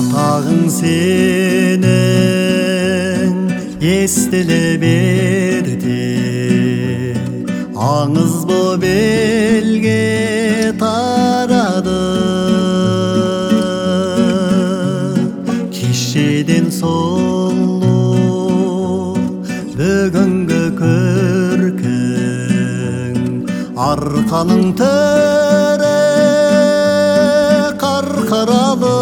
Atağın senin естіле берді, аңыз боп елге тарады. Кешеден сұлу бүгінгі көркің, арқаның түрі қарқаралы.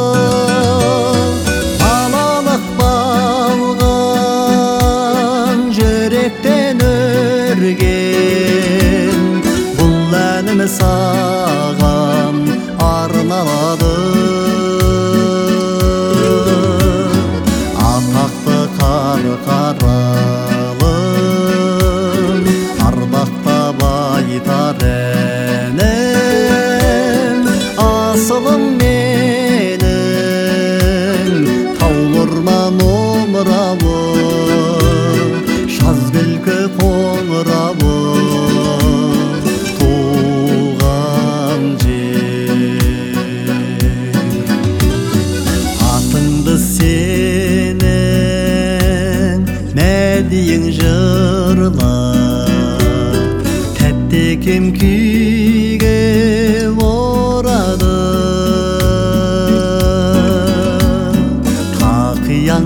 Балалық балған жүректен өрген, бұл әнім саған арналады. Атақты қарқаралым, ардақта байтар әнім, асылым менің, таулырман омырауы, жазгүлкі қоңырауы, туған жер. Атыңды сенің мәдиің жырлап, тәттекем күйге орады. Тақияң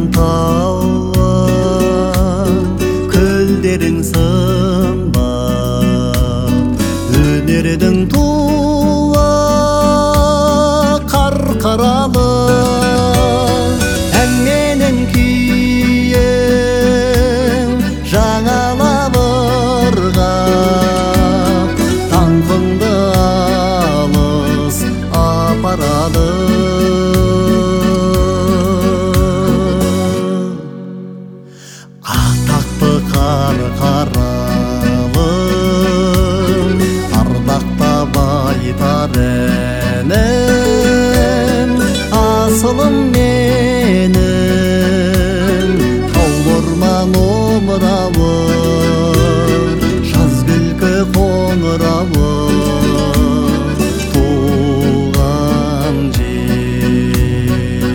тауын көлдерің сымбап, өнердің туы қарқаралы. Әңменің күйің жаңалап ырғап, даңқыңды алыс апарады. Атақты қарқаралым, ардақта байтар әнім, асылым менің, таулырман омырауы, жазгүлкі қоңырауы, туған жер.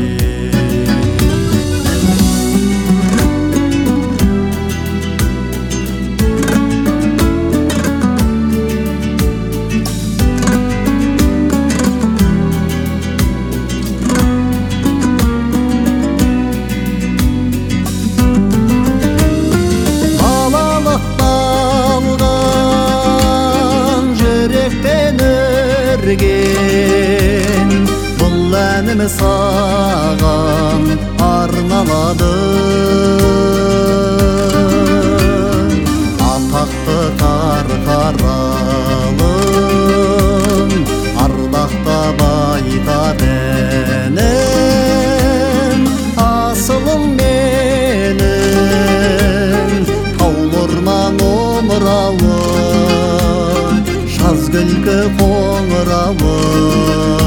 Балалық балған жүректен өрген, бұл әнім саған арналады. Атақты қарқаралым, ардақта байтар әнім, асылым менің, таулырман омырауы, жазгүлкі қоңырауы.